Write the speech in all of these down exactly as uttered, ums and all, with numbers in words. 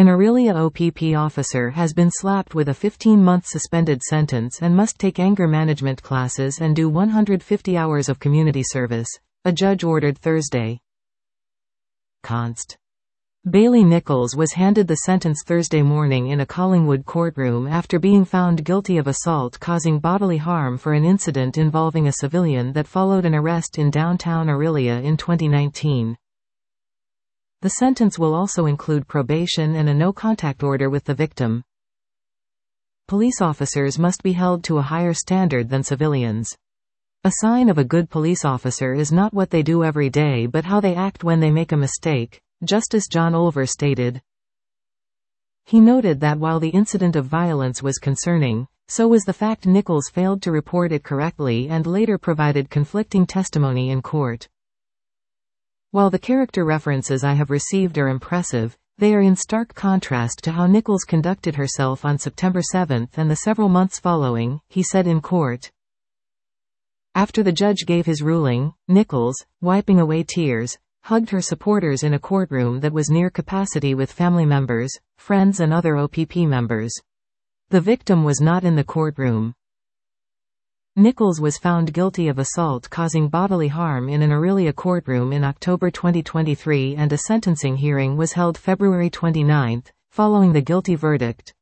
An Orillia O P P officer has been slapped with a fifteen-month suspended sentence and must take anger management classes and do one hundred fifty hours of community service, a judge ordered Thursday. Const. Bailey Nichols was handed the sentence Thursday morning in a Collingwood courtroom after being found guilty of assault causing bodily harm for an incident involving a civilian that followed an arrest in downtown Orillia in twenty nineteen. The sentence will also include probation and a no-contact order with the victim. Police officers must be held to a higher standard than civilians. A sign of a good police officer is not what they do every day but how they act when they make a mistake, Justice John Olver stated. He noted that while the incident of violence was concerning, so was the fact Nichols failed to report it correctly and later provided conflicting testimony in court. While the character references I have received are impressive, they are in stark contrast to how Nichols conducted herself on September seventh and the several months following, he said in court. After the judge gave his ruling, Nichols, wiping away tears, hugged her supporters in a courtroom that was near capacity with family members, friends and other O P P members. The victim was not in the courtroom. Nichols was found guilty of assault causing bodily harm in an Orillia courtroom in October twenty twenty-three and a sentencing hearing was held February twenty-ninth, following the guilty verdict.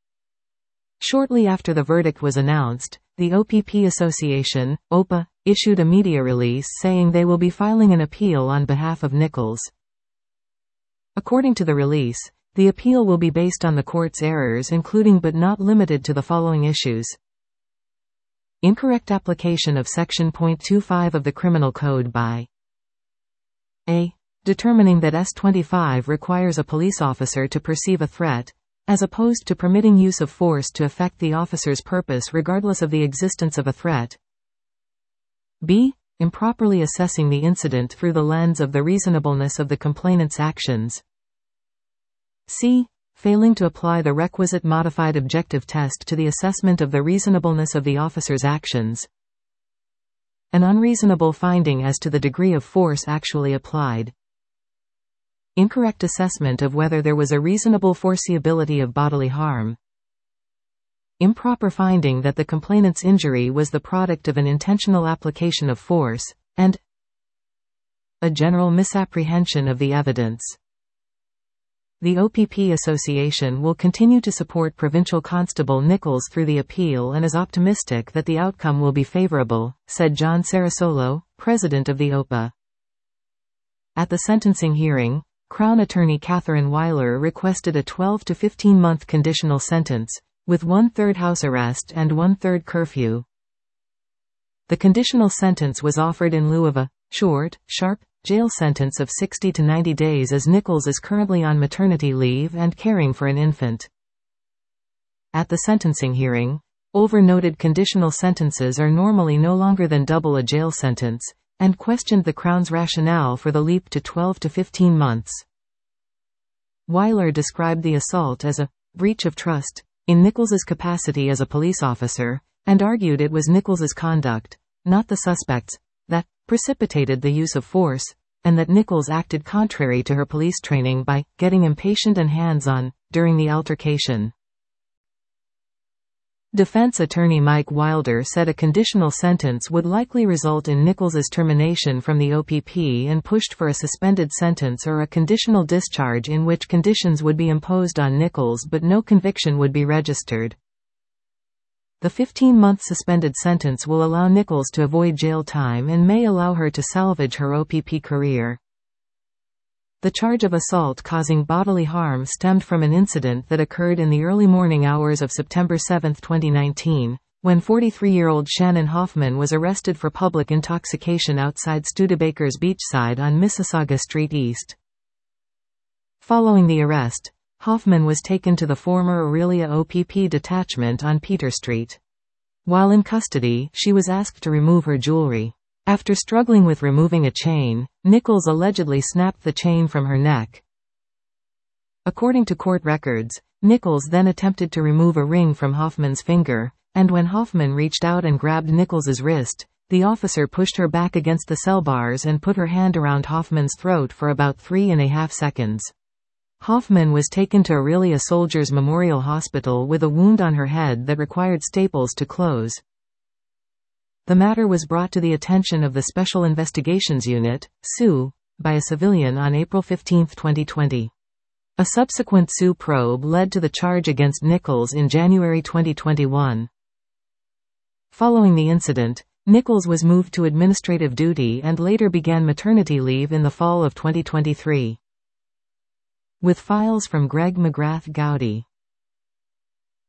Shortly after the verdict was announced, the O P P Association, O P A, issued a media release saying they will be filing an appeal on behalf of Nichols. According to the release, the appeal will be based on the court's errors including but not limited to the following issues. Incorrect application of Section point two five of the Criminal Code by A. Determining that S twenty-five requires a police officer to perceive a threat, as opposed to permitting use of force to effect the officer's purpose regardless of the existence of a threat. B. Improperly assessing the incident through the lens of the reasonableness of the complainant's actions. C. Failing to apply the requisite modified objective test to the assessment of the reasonableness of the officer's actions. An unreasonable finding as to the degree of force actually applied. Incorrect assessment of whether there was a reasonable foreseeability of bodily harm. Improper finding that the complainant's injury was the product of an intentional application of force, and a general misapprehension of the evidence. The O P P Association will continue to support Provincial Constable Nichols through the appeal and is optimistic that the outcome will be favorable, said John Sarasolo, president of the O P A. At the sentencing hearing, Crown Attorney Catherine Weiler requested a twelve to fifteen month conditional sentence, with one-third house arrest and one-third curfew. The conditional sentence was offered in lieu of a short, sharp, jail sentence of sixty to ninety days as Nichols is currently on maternity leave and caring for an infant. At the sentencing hearing, Olver noted conditional sentences are normally no longer than double a jail sentence, and questioned the Crown's rationale for the leap to twelve to fifteen months. Weiler described the assault as a breach of trust in Nichols's capacity as a police officer, and argued it was Nichols's conduct, not the suspect's, that precipitated the use of force, and that Nichols acted contrary to her police training by getting impatient and hands-on during the altercation. Defense attorney Mike Wilder said a conditional sentence would likely result in Nichols's termination from the O P P and pushed for a suspended sentence or a conditional discharge in which conditions would be imposed on Nichols but no conviction would be registered. The fifteen-month suspended sentence will allow Nichols to avoid jail time and may allow her to salvage her O P P career. The charge of assault causing bodily harm stemmed from an incident that occurred in the early morning hours of September seventh twenty nineteen, when forty-three-year-old Shannon Hoffman was arrested for public intoxication outside Studebaker's Beachside on Mississauga Street East. Following the arrest, Hoffman was taken to the former Orillia O P P detachment on Peter Street. While in custody, she was asked to remove her jewelry. After struggling with removing a chain, Nichols allegedly snapped the chain from her neck. According to court records, Nichols then attempted to remove a ring from Hoffman's finger, and when Hoffman reached out and grabbed Nichols's wrist, the officer pushed her back against the cell bars and put her hand around Hoffman's throat for about three and a half seconds. Hoffman was taken to Aurelia Soldiers Memorial Hospital with a wound on her head that required staples to close. The matter was brought to the attention of the Special Investigations Unit, S U, by a civilian on April fifteenth twenty twenty. A subsequent S U probe led to the charge against Nichols in January twenty twenty-one. Following the incident, Nichols was moved to administrative duty and later began maternity leave in the fall of twenty twenty-three. With files from Greg McGrath Gowdy.